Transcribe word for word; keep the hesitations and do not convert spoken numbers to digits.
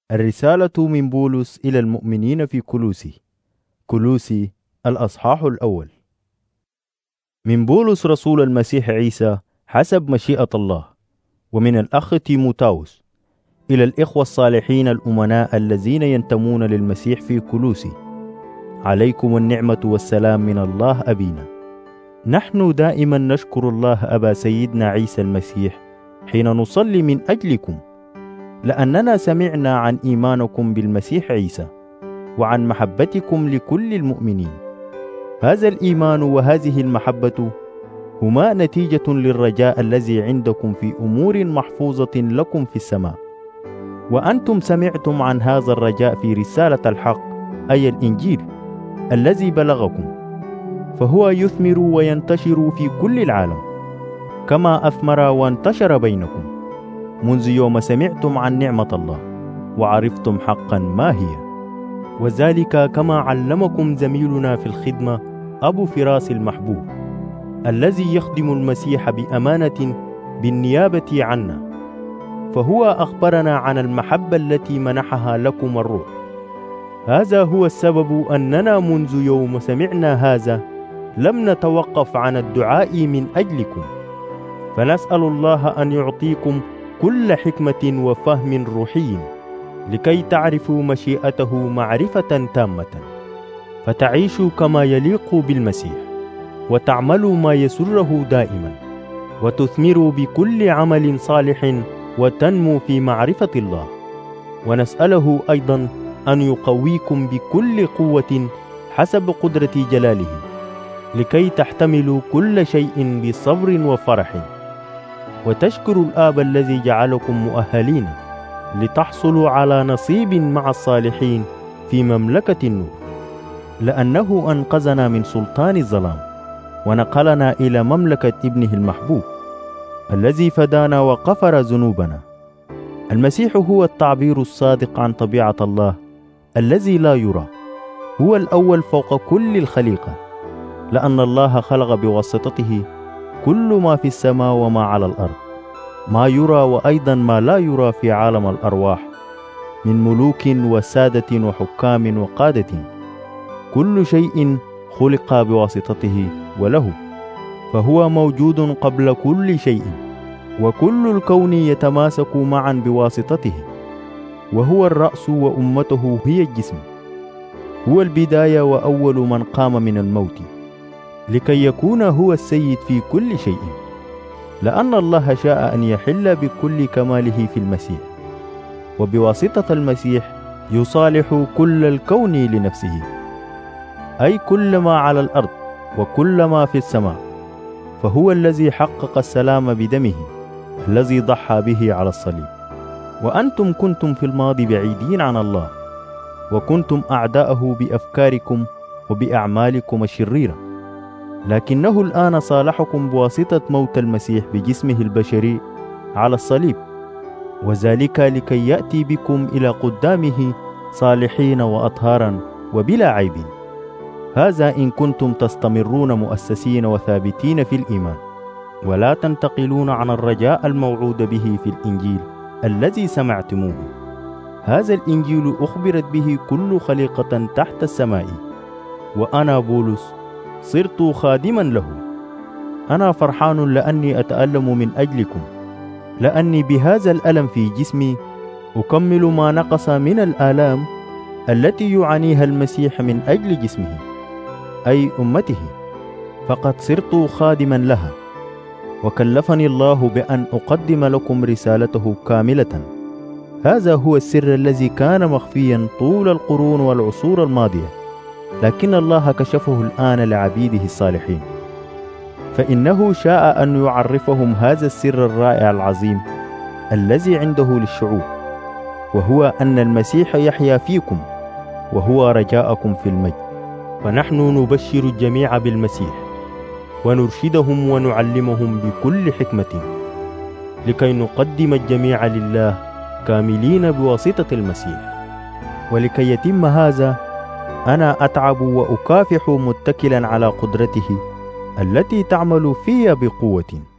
الرسالة من بولس إلى المؤمنين في كولوسي. كولوسي الأصحاح الأول. من بولس رسول المسيح عيسى حسب مشيئة الله، ومن الأخ تيموتاوس، إلى الإخوة الصالحين الأمناء الذين ينتمون للمسيح في كولوسي، عليكم النعمة والسلام من الله أبينا. نحن دائما نشكر الله أبا سيدنا عيسى المسيح حين نصلي من أجلكم، لأننا سمعنا عن إيمانكم بالمسيح عيسى وعن محبتكم لكل المؤمنين. هذا الإيمان وهذه المحبة هما نتيجة للرجاء الذي عندكم في أمور محفوظة لكم في السماء، وأنتم سمعتم عن هذا الرجاء في رسالة الحق، أي الإنجيل الذي بلغكم، فهو يثمر وينتشر في كل العالم كما أثمر وانتشر بينكم منذ يوم سمعتم عن نعمة الله وعرفتم حقا ما هي، وذلك كما علمكم زميلنا في الخدمة أبو فراس المحبوب، الذي يخدم المسيح بأمانة بالنيابة عنا، فهو أخبرنا عن المحبة التي منحها لكم الروح. هذا هو السبب أننا منذ يوم سمعنا هذا لم نتوقف عن الدعاء من أجلكم، فنسأل الله أن يعطيكم كل حكمة وفهم روحي لكي تعرفوا مشيئته معرفة تامة، فتعيشوا كما يليق بالمسيح، وتعملوا ما يسره دائما، وتثمروا بكل عمل صالح، وتنمو في معرفة الله. ونسأله أيضا أن يقويكم بكل قوة حسب قدرة جلاله، لكي تحتملوا كل شيء بصبر وفرح، وتشكروا الآب الذي جعلكم مؤهلين لتحصلوا على نصيب مع الصالحين في مملكة النور، لأنه أنقذنا من سلطان الظلام ونقلنا إلى مملكة ابنه المحبوب، الذي فدانا وغفر ذنوبنا. المسيح هو التعبير الصادق عن طبيعة الله الذي لا يرى، هو الأول فوق كل الخليقة، لأن الله خلق بواسطته كل ما في السماء وما على الأرض، ما يرى وأيضا ما لا يرى في عالم الأرواح، من ملوك وسادة وحكام وقادة. كل شيء خلق بواسطته وله، فهو موجود قبل كل شيء، وكل الكون يتماسك معا بواسطته، وهو الرأس وأمته هي الجسم. هو البداية وأول من قام من الموت، لكي يكون هو السيد في كل شيء، لأن الله شاء أن يحل بكل كماله في المسيح، وبواسطة المسيح يصالح كل الكون لنفسه، أي كل ما على الأرض وكل ما في السماء، فهو الذي حقق السلام بدمه الذي ضحى به على الصليب. وأنتم كنتم في الماضي بعيدين عن الله، وكنتم أعداءه بأفكاركم وبأعمالكم الشريرة، لكنه الآن صالحكم بواسطة موت المسيح بجسمه البشري على الصليب، وذلك لكي يأتي بكم إلى قدامه صالحين وأطهارا وبلا عيب. هذا إن كنتم تستمرون مؤسسين وثابتين في الإيمان، ولا تنتقلون عن الرجاء الموعود به في الإنجيل الذي سمعتموه. هذا الإنجيل أخبرت به كل خليقة تحت السماء، وأنا بولس صرت خادما له. أنا فرحان لأني أتألم من أجلكم، لأني بهذا الألم في جسمي أكمل ما نقص من الآلام التي يعانيها المسيح من أجل جسمه، أي أمته، فقد صرت خادما لها. وكلفني الله بأن أقدم لكم رسالته كاملة. هذا هو السر الذي كان مخفيا طول القرون والعصور الماضية، لكن الله كشفه الآن لعبيده الصالحين، فإنه شاء أن يعرفهم هذا السر الرائع العظيم الذي عنده للشعوب، وهو أن المسيح يحيا فيكم، وهو رجاءكم في المجد. ونحن نبشر الجميع بالمسيح، ونرشدهم ونعلمهم بكل حكمة، لكي نقدم الجميع لله كاملين بواسطة المسيح. ولكي يتم هذا أنا أتعب وأكافح متكلا على قدرته التي تعمل في بقوة.